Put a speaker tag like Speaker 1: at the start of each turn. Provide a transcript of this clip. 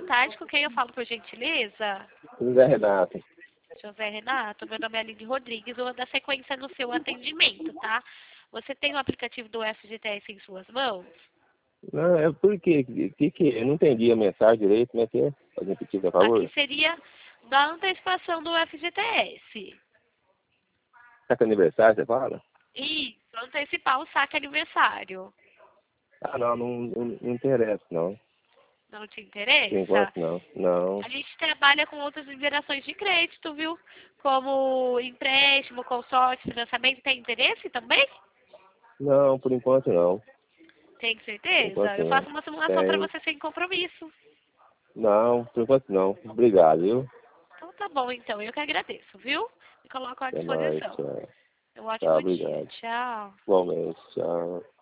Speaker 1: boa tarde. Com quem eu falo, por gentileza?
Speaker 2: José Renato.
Speaker 1: José Renato, meu nome é Aline Rodrigues. Eu vou dar sequência no seu atendimento, tá? Você tem o aplicativo do FGTS em suas mãos?
Speaker 2: Não, é porque eu não entendi a mensagem direito, como é que é? Pode repetir, por
Speaker 1: Aqui
Speaker 2: favor?
Speaker 1: seria da antecipação do FGTS.
Speaker 2: Tá com aniversário, você fala?
Speaker 1: Isso, antecipar o saque aniversário.
Speaker 2: Ah, não interessa, não.
Speaker 1: Não te
Speaker 2: Por
Speaker 1: interessa?
Speaker 2: enquanto, não. Não.
Speaker 1: A gente trabalha com outras liberações de crédito, viu? Como empréstimo, consórcio, financiamento. Tem interesse também?
Speaker 2: Não, por enquanto, não.
Speaker 1: Tem
Speaker 2: Por
Speaker 1: certeza?
Speaker 2: enquanto,
Speaker 1: Eu
Speaker 2: não.
Speaker 1: faço uma simulação para
Speaker 2: Tem.
Speaker 1: você sem compromisso.
Speaker 2: Não, por enquanto, não. Obrigado, viu?
Speaker 1: Então tá bom, então. Eu que agradeço, viu? Me coloco à
Speaker 2: Até mais,
Speaker 1: disposição.
Speaker 2: tchau.
Speaker 1: Um
Speaker 2: Tchau,
Speaker 1: ótimo dia.
Speaker 2: obrigado.
Speaker 1: Tchau.
Speaker 2: Igualmente, tchau.